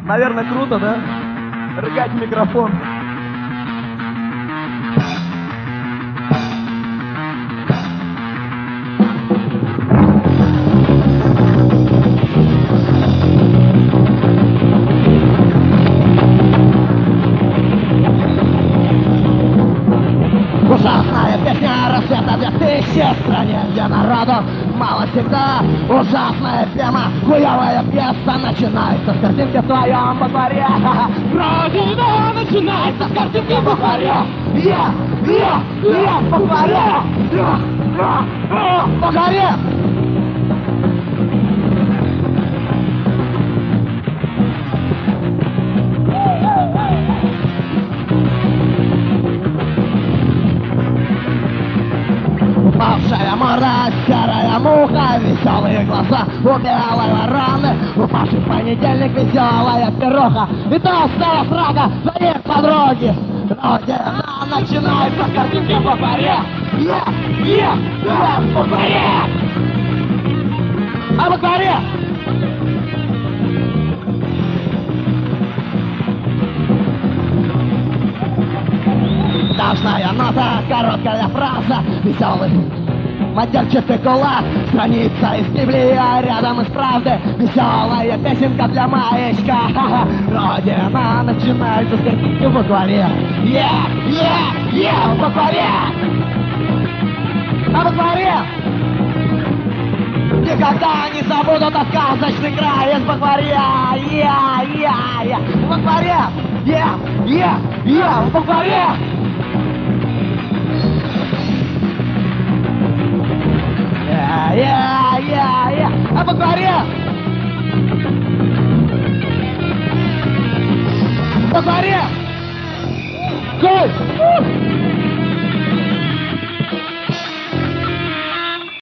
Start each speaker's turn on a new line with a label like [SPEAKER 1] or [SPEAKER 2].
[SPEAKER 1] Наверное, круто, да? Рыгать в микрофон.
[SPEAKER 2] Ужасная песня рассвета 2000 в стране, где народу мало всегда. Ужасная тема, хуевая пьеса начинается с картинки в твоем во дворе. Родина начинается с картинки во дворе. Я во дворе. Во дворе. Упавшая морда, серая муха, веселые глаза у белой вороны. Упавший в понедельник, веселая пироха и толстая срака своих подруги. Родина начинается с картинки во дворе. Во дворе. А во дворе. Должная нота, короткая фраза, веселый матерчатый кулак, страница из Библии, а рядом из правды веселая песенка для маечка. Родина начинается с картинки во дворе. Во дворе. А во дворе. Никогда не забуду тот сказочный край из во дворе. Во дворе. Во дворе. А во дворе! Во дворе! Коль!